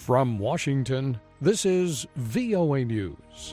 From Washington, this is VOA News.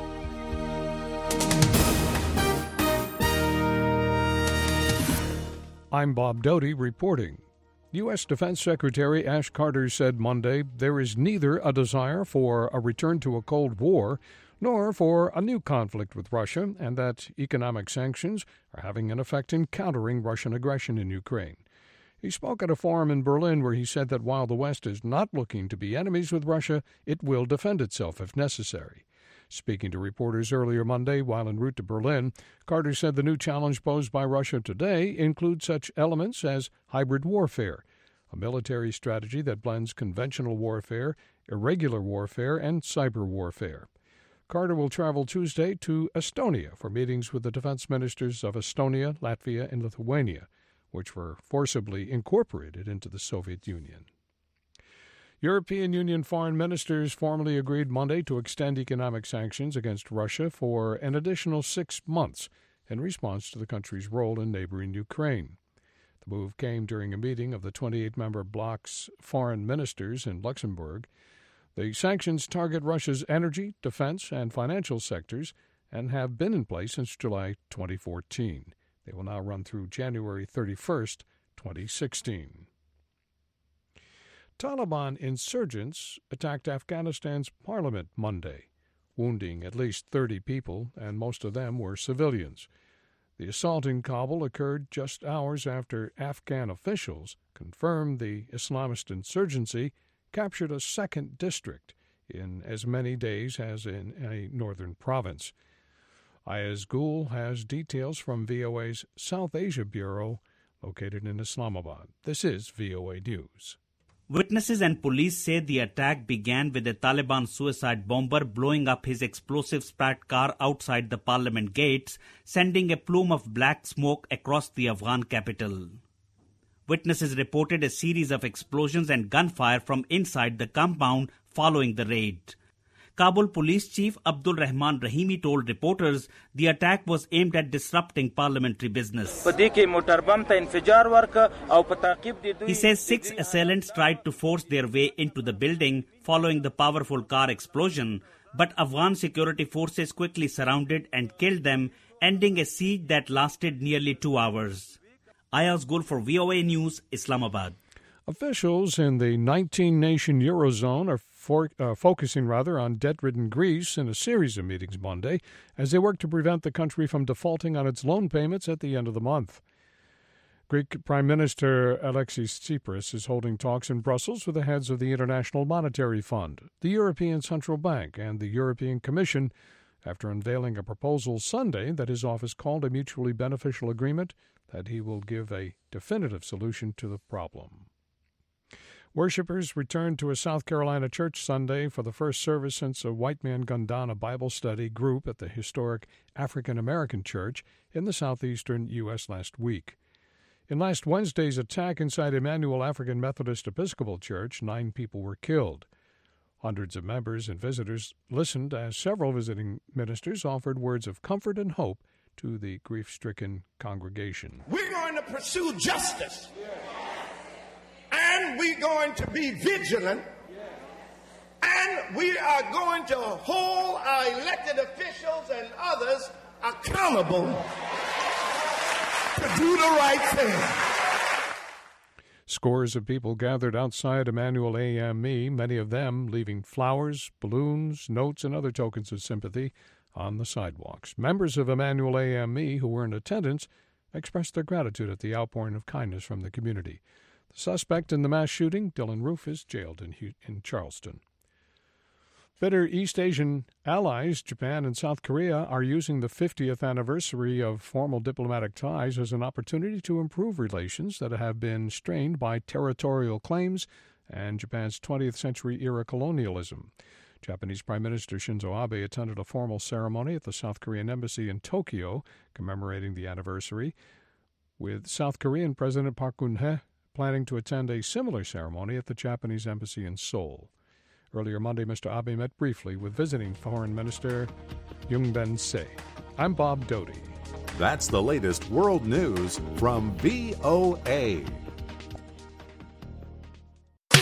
I'm Bob Doty reporting. U.S. Defense Secretary Ash Carter said Monday there is neither a desire for a return to a Cold War nor for a new conflict with Russia, and that economic sanctions are having an effect in countering Russian aggression in Ukraine. He spoke at a forum in Berlin where he said that while the West is not looking to be enemies with Russia, it will defend itself if necessary. Speaking to reporters earlier Monday while en route to Berlin, Carter said the new challenge posed by Russia today includes such elements as hybrid warfare, a military strategy that blends conventional warfare, irregular warfare, and cyber warfare. Carter will travel Tuesday to Estonia for meetings with the defense ministers of Estonia, Latvia, and Lithuania, which were forcibly incorporated into the Soviet Union. European Union foreign ministers formally agreed Monday to extend economic sanctions against Russia for an additional 6 months in response to the country's role in neighboring Ukraine. The move came during a meeting of the 28-member bloc's foreign ministers in Luxembourg. The sanctions target Russia's energy, defense, and financial sectors and have been in place since July 2014. They will now run through January 31st, 2016. Taliban insurgents attacked Afghanistan's parliament Monday, wounding at least 30 people, and most of them were civilians. The assault in Kabul occurred just hours after Afghan officials confirmed the Islamist insurgency captured a second district in as many days as in a northern province. Ayaz Gul has details from VOA's South Asia Bureau located in Islamabad. This is VOA News. Witnesses and police say the attack began with a Taliban suicide bomber blowing up his explosive-packed car outside the parliament gates, sending a plume of black smoke across the Afghan capital. Witnesses reported a series of explosions and gunfire from inside the compound following the raid. Kabul Police Chief Abdul Rahman Rahimi told reporters the attack was aimed at disrupting parliamentary business. He says 6 assailants tried to force their way into the building following the powerful car explosion, but Afghan security forces quickly surrounded and killed them, ending a siege that lasted nearly 2 hours. Ayaz Gul for VOA News, Islamabad. Officials in the 19-nation Eurozone are focusing on debt-ridden Greece in a series of meetings Monday as they work to prevent the country from defaulting on its loan payments at the end of the month. Greek Prime Minister Alexis Tsipras is holding talks in Brussels with the heads of the International Monetary Fund, the European Central Bank, and the European Commission after unveiling a proposal Sunday that his office called a mutually beneficial agreement that he will give a definitive solution to the problem. Worshippers returned to a South Carolina church Sunday for the first service since a White Man Gunned Down a Bible study group at the historic African American Church in the southeastern U.S. last week. In last Wednesday's attack inside Emmanuel African Methodist Episcopal Church, 9 people were killed. Hundreds of members and visitors listened as several visiting ministers offered words of comfort and hope to the grief-stricken congregation. We're going to pursue justice. And we're going to be vigilant, and we are going to hold our elected officials and others accountable to do the right thing. Scores of people gathered outside Emmanuel AME, many of them leaving flowers, balloons, notes, and other tokens of sympathy on the sidewalks. Members of Emmanuel AME who were in attendance expressed their gratitude at the outpouring of kindness from the community. The suspect in the mass shooting, Dylan Roof, is jailed in Charleston. Bitter East Asian allies, Japan and South Korea, are using the 50th anniversary of formal diplomatic ties as an opportunity to improve relations that have been strained by territorial claims and Japan's 20th century-era colonialism. Japanese Prime Minister Shinzo Abe attended a formal ceremony at the South Korean embassy in Tokyo commemorating the anniversary, with South Korean President Park Geun-hye planning to attend a similar ceremony at the Japanese embassy in Seoul. Earlier Monday, Mr. Abe met briefly with visiting Foreign Minister Yoon Ben-se. I'm Bob Doty. That's the latest world news from VOA.